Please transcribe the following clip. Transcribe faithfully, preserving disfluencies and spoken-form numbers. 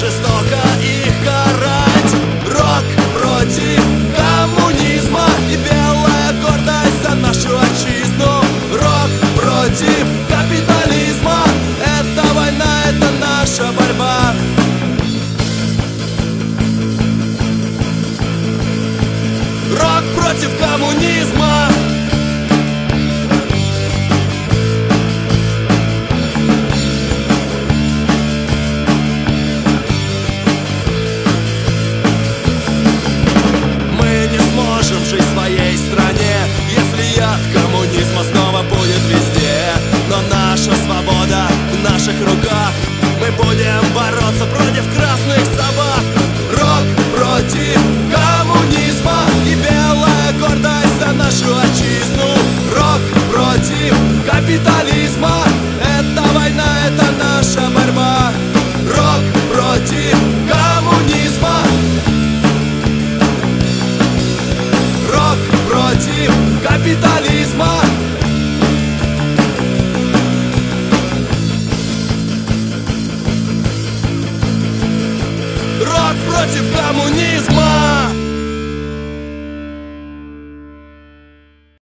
жестоко их карать. Рок против коммунизма и белая гордость за нашу отчизну. Рок против капитализма. Это война, это наша борьба. Рок против коммунизма. Мы не сможем жить в своей стране, если яд коммунизма снова будет везде. Но наша свобода в наших руках. Мы будем бороться против красных собак. Рок против коммунизма и белая гордость за нашу отчизну. Рок против капитализма. Это война, это наша борьба. Рок против коммунизма. Рок против капитализма. Рок против коммунизма.